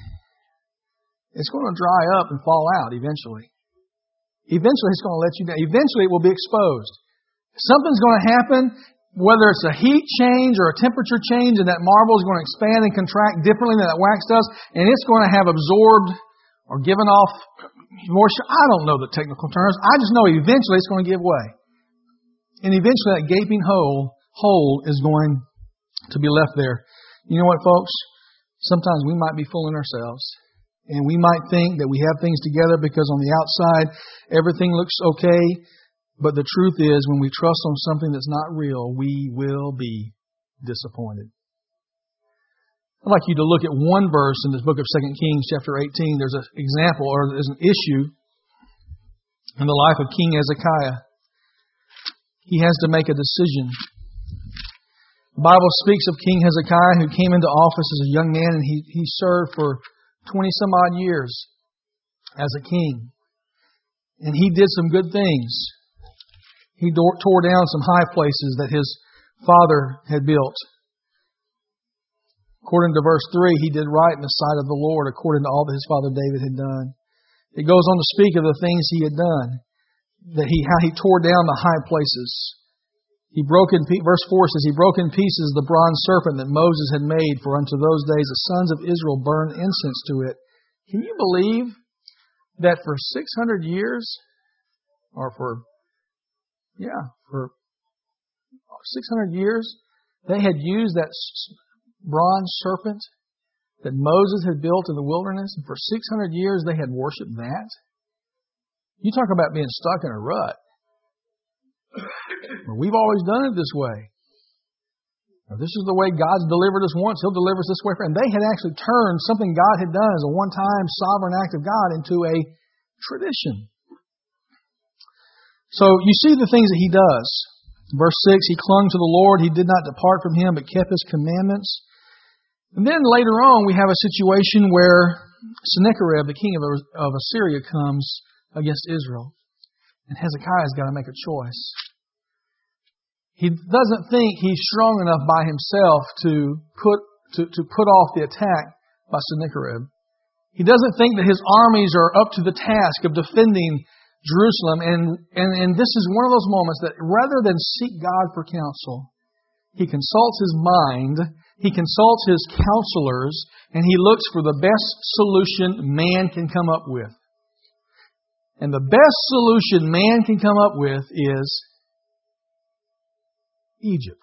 it's going to dry up and fall out eventually. Eventually it's going to let you down. Eventually it will be exposed. Something's going to happen, whether it's a heat change or a temperature change, and that marble is going to expand and contract differently than that wax does, and it's going to have absorbed or given off moisture. I don't know the technical terms. I just know eventually it's going to give way. And eventually that gaping hole, hole is going to be left there. You know what, folks? Sometimes we might be fooling ourselves. And we might think that we have things together because on the outside everything looks okay. But the truth is, when we trust on something that's not real, we will be disappointed. I'd like you to look at one verse in this book of Second Kings, chapter eighteen. There's an example, or there's an issue in the life of King Hezekiah. He has to make a decision. The Bible speaks of King Hezekiah, who came into office as a young man, and he, he served for twenty some odd years as a king. And he did some good things. He tore down some high places that his father had built. According to verse three, he did right in the sight of the Lord according to all that his father David had done. It goes on to speak of the things he had done, that he how he tore down the high places. He broke in verse four says, he broke in pieces the bronze serpent that Moses had made, for unto those days the sons of Israel burned incense to it. Can you believe that for six hundred years, or for Yeah, for six hundred years, they had used that bronze serpent that Moses had built in the wilderness, and for six hundred years they had worshipped that. You talk about being stuck in a rut. Well, we've always done it this way. Now, this is the way God's delivered us once. He'll deliver us this way. And they had actually turned something God had done as a one-time sovereign act of God into a tradition. So you see the things that he does. Verse six, he clung to the Lord. He did not depart from him, but kept his commandments. And then later on, we have a situation where Sennacherib, the king of Assyria, comes against Israel. And Hezekiah's got to make a choice. He doesn't think he's strong enough by himself to put to, to put off the attack by Sennacherib. He doesn't think that his armies are up to the task of defending Jerusalem. And, and, and this is one of those moments that rather than seek God for counsel, he consults his mind, he consults his counselors, and he looks for the best solution man can come up with. And the best solution man can come up with is Egypt.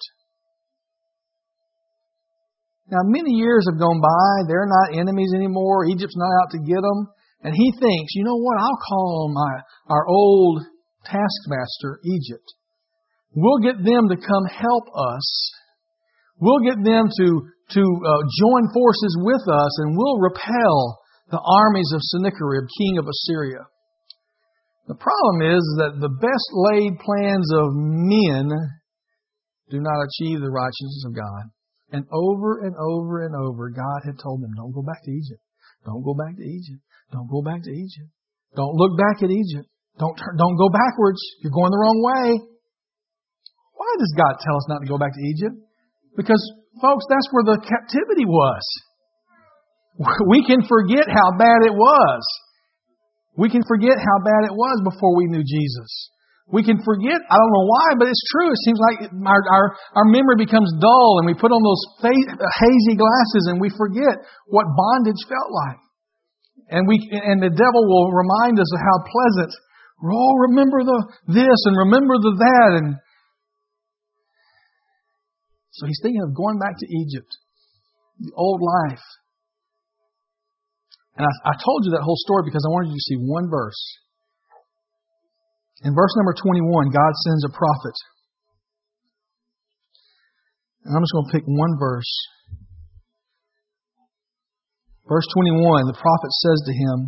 Now, many years have gone by. They're not enemies anymore. Egypt's not out to get them. And he thinks, you know what? I'll call my our old taskmaster, Egypt. We'll get them to come help us. We'll get them to, to uh, join forces with us, and we'll repel the armies of Sennacherib, king of Assyria. The problem is that the best laid plans of men do not achieve the righteousness of God. And over and over and over, God had told them, don't go back to Egypt. Don't go back to Egypt. Don't go back to Egypt. Don't look back at Egypt. Don't turn, don't go backwards. You're going the wrong way. Why does God tell us not to go back to Egypt? Because, folks, that's where the captivity was. We can forget how bad it was. We can forget how bad it was before we knew Jesus. We can forget, I don't know why, but it's true. It seems like our, our, our memory becomes dull and we put on those hazy glasses and we forget what bondage felt like. And we and the devil will remind us of how pleasant. Oh, remember the this and remember the that. And so he's thinking of going back to Egypt, the old life. And I, I told you that whole story because I wanted you to see one verse. In verse number twenty-one, God sends a prophet. And I'm just going to pick one verse. Verse twenty-one, the prophet says to him,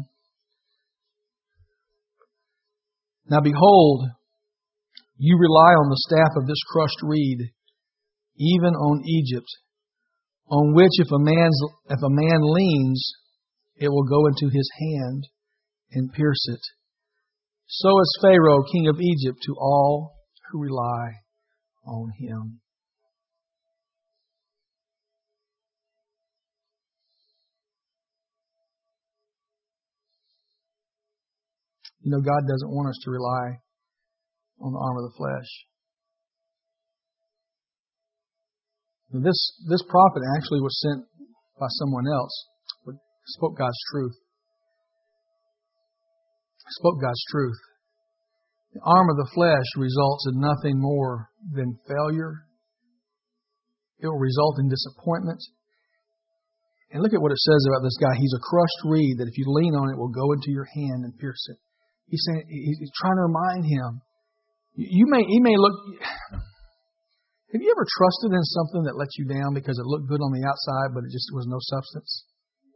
now behold, you rely on the staff of this crushed reed, even on Egypt, on which if a man's if a man leans, it will go into his hand and pierce it. So is Pharaoh, king of Egypt, to all who rely on him. You know, God doesn't want us to rely on the arm of the flesh. This, this prophet actually was sent by someone else, but spoke God's truth. Spoke God's truth. The arm of the flesh results in nothing more than failure. It will result in disappointment. And look at what it says about this guy. He's a crushed reed that if you lean on it, will go into your hand and pierce it. He's saying, he's trying to remind him. You may, he may look. Have you ever trusted in something that let you down because it looked good on the outside, but it just was no substance?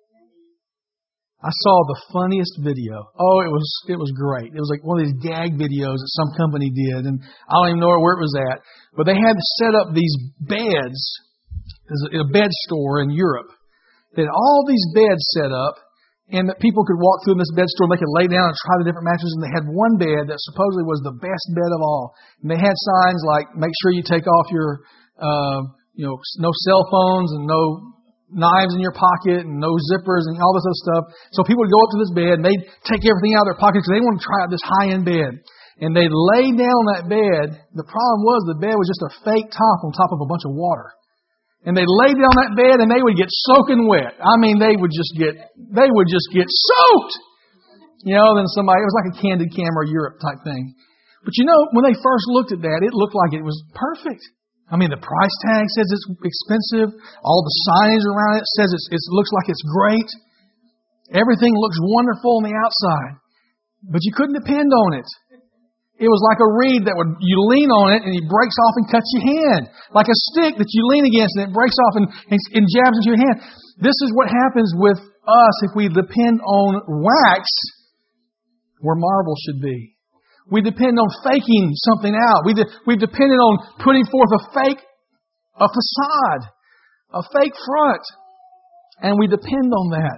I saw the funniest video. Oh, it was it was great. It was like one of these gag videos that some company did, and I don't even know where it was at. But they had set up these beds, a bed store in Europe. They had all these beds set up, and that people could walk through in this bed store and they could lay down and try the different mattresses. And they had one bed that supposedly was the best bed of all. And they had signs like, make sure you take off your, uh, you know, no cell phones and no knives in your pocket and no zippers and all this other stuff. So people would go up to this bed and they'd take everything out of their pockets because they wanted to try out this high-end bed. And they'd lay down on that bed. The problem was the bed was just a fake top on top of a bunch of water. And they'd lay down that bed and they would get soaking wet. I mean, they would just get, they would just get soaked. You know, then somebody, it was like a Candid Camera Europe type thing. But you know, when they first looked at that, it looked like it was perfect. I mean, the price tag says it's expensive. All the signage around it says it's, it looks like it's great. Everything looks wonderful on the outside. But you couldn't depend on it. It was like a reed that would, you lean on it and it breaks off and cuts your hand. Like a stick that you lean against and it breaks off and, and, and jabs into your hand. This is what happens with us if we depend on wax where marble should be. We depend on faking something out. We de- we've depended on putting forth a fake, a facade, a fake front. And we depend on that.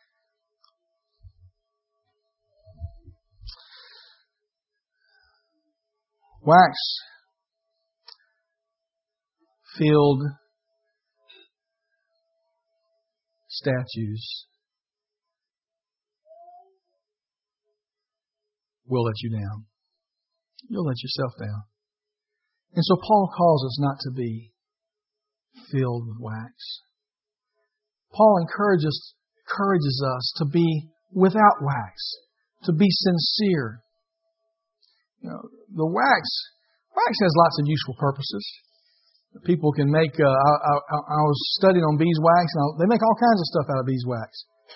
Wax filled statues will let you down. You'll let yourself down. And so Paul calls us not to be filled with wax. Paul encourages, encourages us to be without wax, to be sincere. You know, the wax, wax has lots of useful purposes. People can make, uh, I, I, I was studying on beeswax, and they make all kinds of stuff out of beeswax.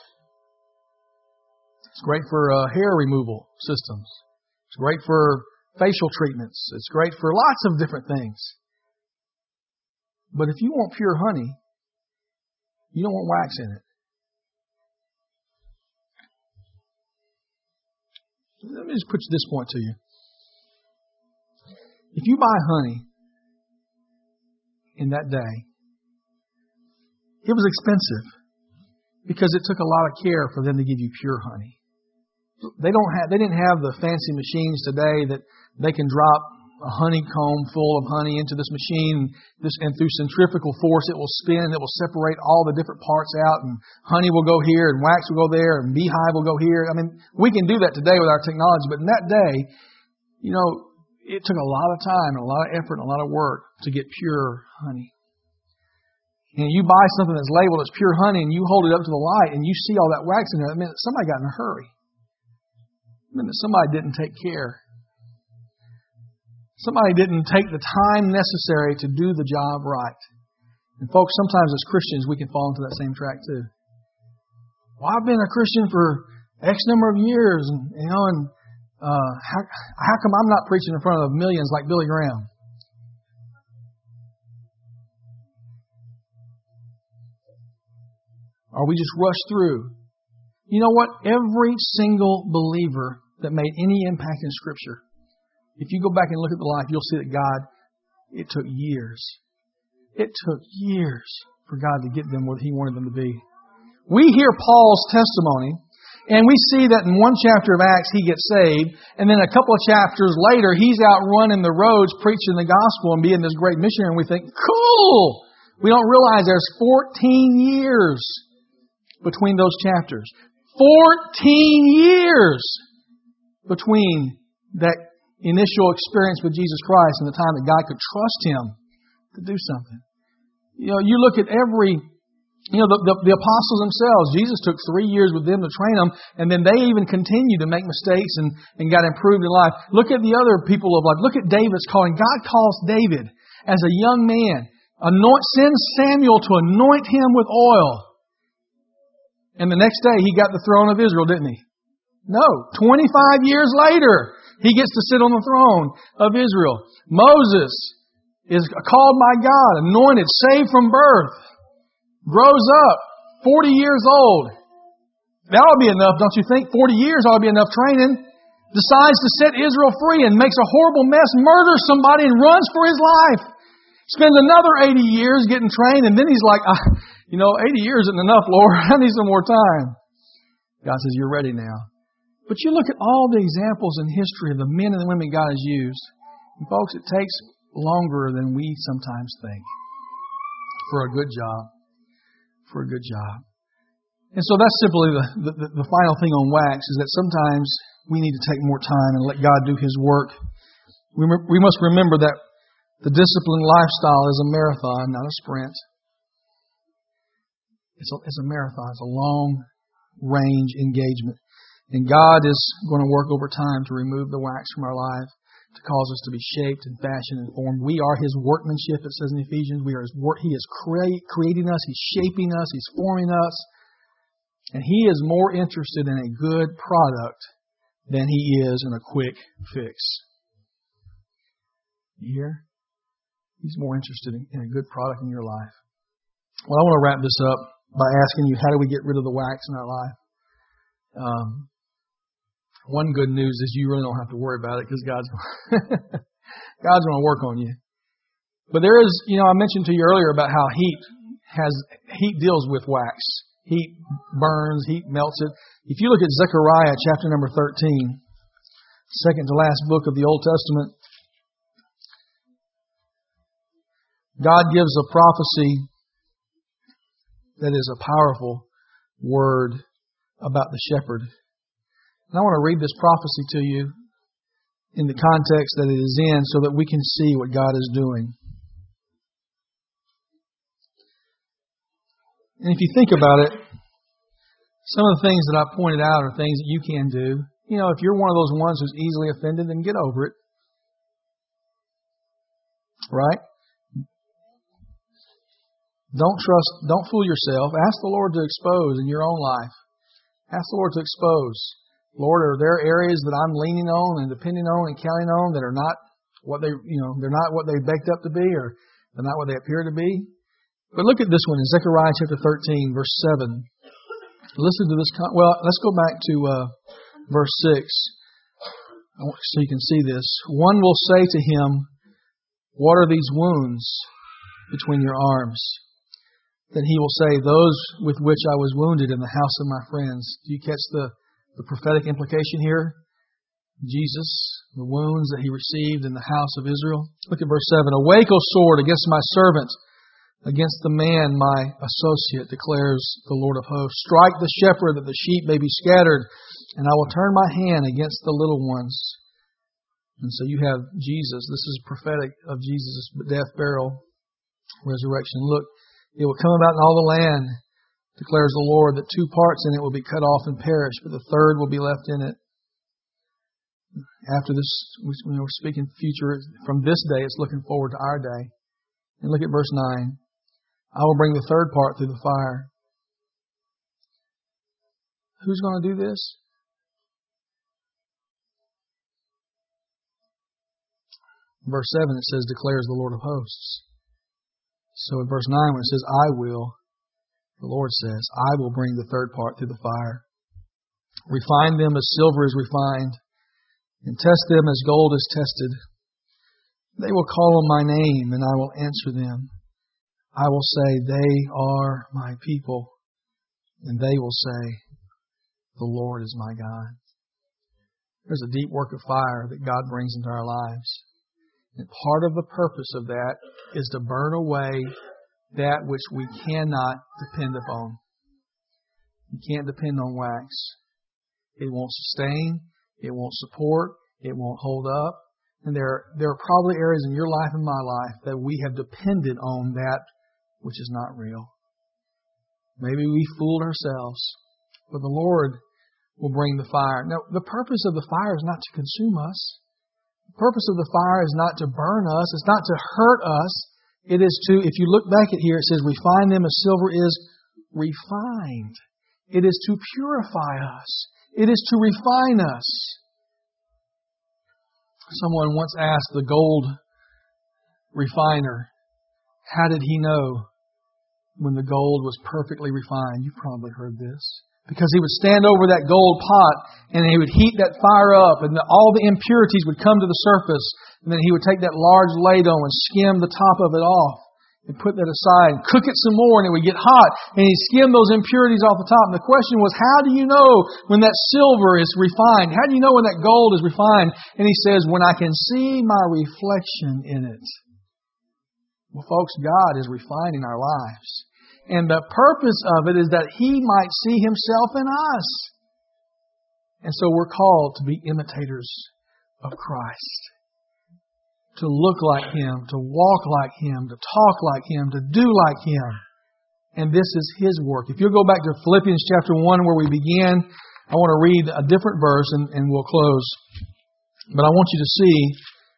It's great for uh, hair removal systems. It's great for facial treatments. It's great for lots of different things. But if you want pure honey, you don't want wax in it. Let me just put this point to you. If you buy honey in that day, it was expensive because it took a lot of care for them to give you pure honey. They don't have, they didn't have the fancy machines today that they can drop a honeycomb full of honey into this machine, this, and through centrifugal force it will spin, it will separate all the different parts out, and honey will go here, and wax will go there, and beehive will go here. I mean, we can do that today with our technology, but in that day, you know, it took a lot of time and a lot of effort and a lot of work to get pure honey. And you buy something that's labeled as pure honey and you hold it up to the light and you see all that wax in there, it meant somebody got in a hurry. It meant that somebody didn't take care. Somebody didn't take the time necessary to do the job right. And folks, sometimes as Christians we can fall into that same track too. Well, I've been a Christian for X number of years, and you know, and Uh, how, how come I'm not preaching in front of millions like Billy Graham? Or we just rush through. You know what? Every single believer that made any impact in Scripture, if you go back and look at the life, you'll see that God, it took years. It took years for God to get them where He wanted them to be. We hear Paul's testimony, and we see that in one chapter of Acts he gets saved, and then a couple of chapters later he's out running the roads preaching the gospel and being this great missionary, and we think, cool! We don't realize there's fourteen years between those chapters. fourteen years between that initial experience with Jesus Christ and the time that God could trust Him to do something. You know, you look at every... You know, the, the, the apostles themselves, Jesus took three years with them to train them, and then they even continued to make mistakes and, and got improved in life. Look at the other people of life. Look at David's calling. God calls David as a young man, anoint, sends Samuel to anoint him with oil. And the next day he got the throne of Israel, didn't he? No. twenty-five years later, he gets to sit on the throne of Israel. Moses is called by God, anointed, saved from birth. Grows up, forty years old. That ought to be enough, don't you think? forty years ought to be enough training. Decides to set Israel free and makes a horrible mess, murders somebody and runs for his life. Spends another eighty years getting trained, and then he's like, ah, you know, eighty years isn't enough, Lord. I need some more time. God says, you're ready now. But you look at all the examples in history of the men and the women God has used. And folks, it takes longer than we sometimes think for a good job. For a good job. And so that's simply the, the, the final thing on wax, is that sometimes we need to take more time and let God do His work. We, we must remember that the disciplined lifestyle is a marathon, not a sprint. It's a, it's a marathon. It's a long-range engagement. And God is going to work over time to remove the wax from our life. to cause us to be shaped and fashioned and formed. We are His workmanship, it says in Ephesians. We are His work. He is crea- creating us. He's shaping us. He's forming us. And He is more interested in a good product than He is in a quick fix. You hear? He's more interested in a good product in your life. Well, I want to wrap this up by asking you, how do we get rid of the wax in our life? Um, one good news is you really don't have to worry about it because God's God's going to work on you. But there is, you know, I mentioned to you earlier about how heat has heat deals with wax. Heat burns, heat melts it. If you look at Zechariah chapter number thirteen, second to last book of the Old Testament, God gives a prophecy that is a powerful word about the shepherd. And I want to read this prophecy to you in the context that it is in so that we can see what God is doing. And if you think about it, some of the things that I pointed out are things that you can do. You know, if you're one of those ones who's easily offended, then get over it. Right? Don't trust, don't fool yourself. Ask the Lord to expose in your own life. Ask the Lord to expose. Lord, are there areas that I'm leaning on and depending on and counting on that are not what they, you know, they're not what they baked up to be, or they're not what they appear to be? But look at this one in Zechariah chapter thirteen, verse seven. Listen to this. Well, let's go back to uh, verse six so you can see this. One will say to him, "What are these wounds between your arms?" Then he will say, "Those with which I was wounded in the house of my friends." Do you catch the, the prophetic implication here? Jesus, the wounds that He received in the house of Israel. Look at verse seven. "Awake, O sword, against my servant, against the man, my associate, declares the Lord of hosts. Strike the shepherd that the sheep may be scattered, and I will turn my hand against the little ones." And so you have Jesus. This is prophetic of Jesus' death, burial, resurrection. "Look, it will come about in all the land, declares the Lord, that two parts in it will be cut off and perish, but the third will be left in it." After this, when we're speaking future, from this day, it's looking forward to our day. And look at verse nine. "I will bring the third part through the fire." Who's going to do this? Verse seven, it says, declares the Lord of hosts. So in verse nine, when it says, "I will," the Lord says, "I will bring the third part through the fire. Refine them as silver is refined, and test them as gold is tested. They will call on my name, and I will answer them. I will say, they are my people, and they will say, the Lord is my God." There's a deep work of fire that God brings into our lives. And part of the purpose of that is to burn away that which we cannot depend upon. You can't depend on wax. It won't sustain. It won't support. It won't hold up. And there, there are probably areas in your life and my life that we have depended on that which is not real. Maybe we fooled ourselves, but the Lord will bring the fire. Now, the purpose of the fire is not to consume us. The purpose of the fire is not to burn us. It's not to hurt us. It is to, if you look back at here, it says, refine them as silver is refined. It is to purify us. It is to refine us. Someone once asked the gold refiner, how did he know when the gold was perfectly refined? You've probably heard this. Because he would stand over that gold pot and he would heat that fire up and the, all the impurities would come to the surface. And then he would take that large ladle and skim the top of it off and put that aside and cook it some more, and it would get hot and he'd skim those impurities off the top. And the question was, how do you know when that silver is refined? How do you know when that gold is refined? And he says, when I can see my reflection in it. Well, folks, God is refining our lives. And the purpose of it is that He might see Himself in us. And so we're called to be imitators of Christ. To look like Him, to walk like Him, to talk like Him, to do like Him. And this is His work. If you'll go back to Philippians chapter one where we began, I want to read a different verse and, and we'll close. But I want you to see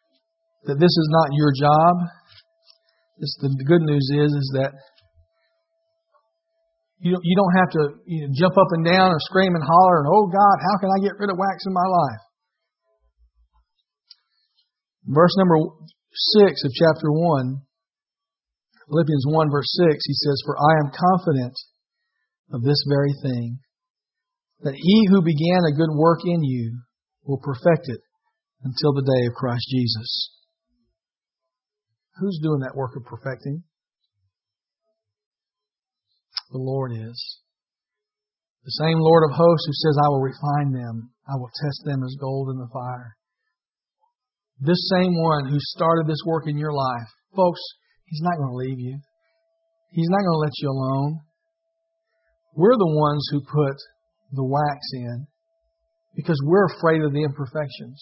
that this is not your job. This, the good news is, is that you don't, you don't have to you know, jump up and down or scream and holler and, oh God, how can I get rid of wax in my life? Verse number six of chapter one, Philippians one verse six, he says, "For I am confident of this very thing, that he who began a good work in you will perfect it until the day of Christ Jesus." Who's doing that work of perfecting? The Lord is. The same Lord of hosts who says, "I will refine them. I will test them as gold in the fire." This same one who started this work in your life, folks, He's not going to leave you. He's not going to let you alone. We're the ones who put the wax in because we're afraid of the imperfections.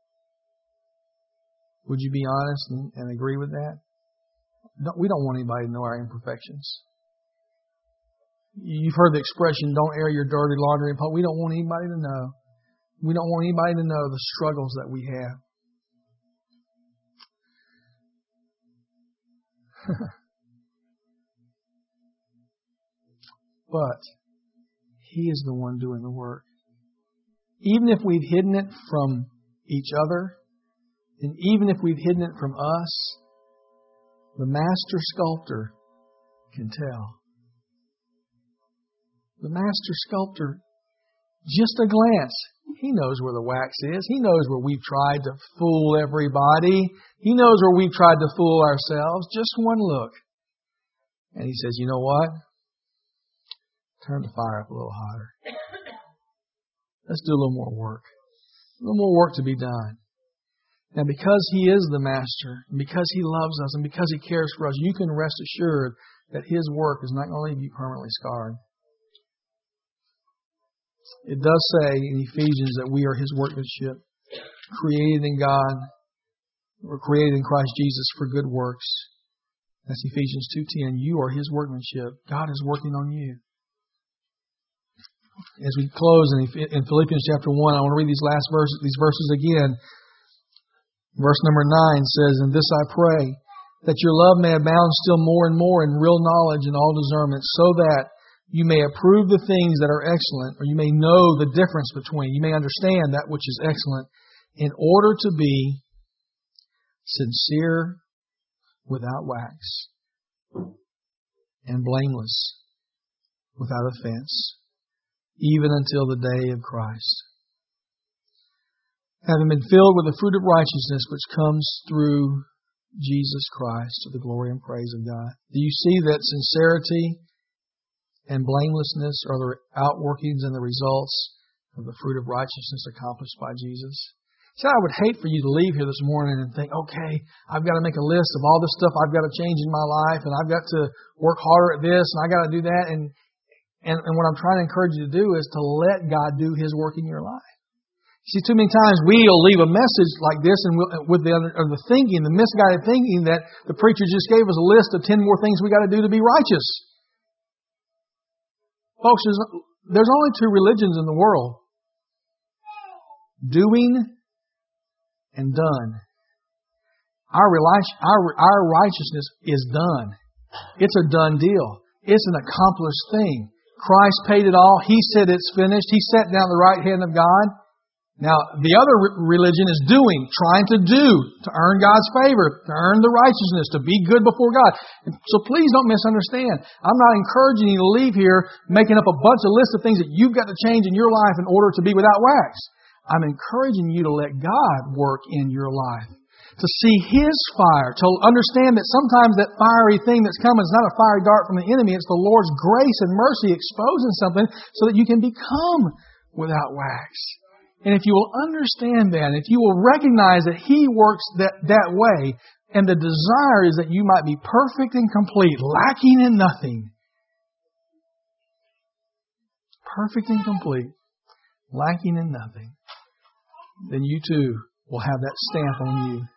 Would you be honest and, and agree with that? No, we don't want anybody to know our imperfections. You've heard the expression, "Don't air your dirty laundry in public." We don't want anybody to know. We don't want anybody to know the struggles that we have. But He is the one doing the work. Even if we've hidden it from each other, and even if we've hidden it from us, the master sculptor can tell. The master sculptor, just a glance, he knows where the wax is. He knows where we've tried to fool everybody. He knows where we've tried to fool ourselves. Just one look. And He says, "You know what? Turn the fire up a little hotter. Let's do a little more work. A little more work to be done." Now, because He is the Master, and because He loves us, and because He cares for us, you can rest assured that His work is not going to leave you permanently scarred. It does say in Ephesians that we are His workmanship, created in God, or created in Christ Jesus for good works. That's Ephesians two ten. You are His workmanship. God is working on you. As we close in Philippians chapter one, I want to read these last verses, these verses again. Verse number nine says, "And this I pray, that your love may abound still more and more in real knowledge and all discernment, so that you may approve the things that are excellent," or you may know the difference between, you may understand that which is excellent, "in order to be sincere, without wax, and blameless, without offense, even until the day of Christ, having been filled with the fruit of righteousness which comes through Jesus Christ, to the glory and praise of God." Do you see that sincerity and blamelessness are the outworkings and the results of the fruit of righteousness accomplished by Jesus? So I would hate for you to leave here this morning and think, okay, I've got to make a list of all the stuff I've got to change in my life, and I've got to work harder at this, and I've got to do that. And, and, and what I'm trying to encourage you to do is to let God do His work in your life. See, too many times we'll leave a message like this and we'll, with the, or the thinking, the misguided thinking that the preacher just gave us a list of ten more things we got to do to be righteous. Folks, there's, there's only two religions in the world. Doing and done. Our, our, our righteousness is done. It's a done deal. It's an accomplished thing. Christ paid it all. He said it's finished. He sat down at the right hand of God. Now, the other religion is doing, trying to do, to earn God's favor, to earn the righteousness, to be good before God. So please don't misunderstand. I'm not encouraging you to leave here making up a bunch of lists of things that you've got to change in your life in order to be without wax. I'm encouraging you to let God work in your life, to see His fire, to understand that sometimes that fiery thing that's coming is not a fiery dart from the enemy. It's the Lord's grace and mercy exposing something so that you can become without wax. And if you will understand that, if you will recognize that He works that, that way, and the desire is that you might be perfect and complete, lacking in nothing. Perfect and complete, lacking in nothing. Then you too will have that stamp on you.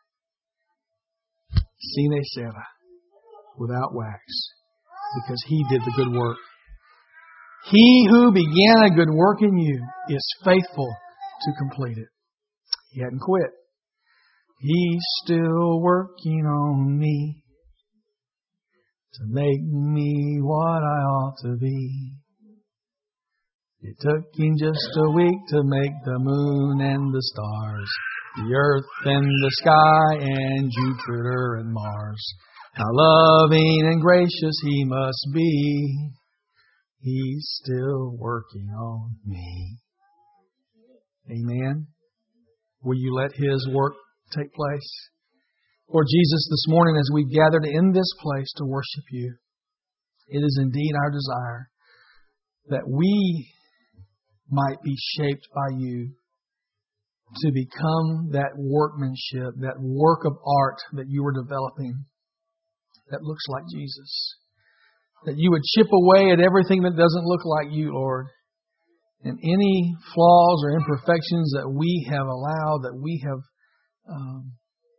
Sine cera, without wax, because He did the good work. He who began a good work in you is faithful to complete it. He hadn't quit. He's still working on me to make me what I ought to be. It took Him just a week to make the moon and the stars, the earth and the sky and Jupiter and Mars. How loving and gracious He must be. He's still working on me. Amen. Will you let His work take place? Lord Jesus, this morning as we've gathered in this place to worship You, it is indeed our desire that we might be shaped by You to become that workmanship, that work of art that You are developing that looks like Jesus. That You would chip away at everything that doesn't look like You, Lord. And any flaws or imperfections that we have allowed, that we have, um,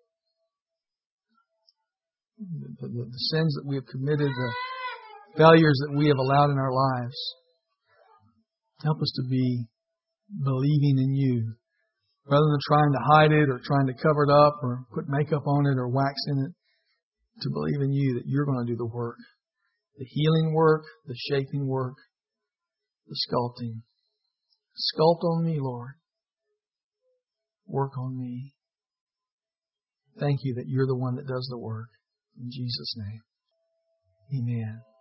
the, the, the sins that we have committed, the failures that we have allowed in our lives, help us to be believing in You. Rather than trying to hide it or trying to cover it up or put makeup on it or wax in it, to believe in You that You're going to do the work. The healing work, the shaping work, the sculpting. Sculpt on me, Lord. Work on me. Thank You that You're the one that does the work. In Jesus' name. Amen.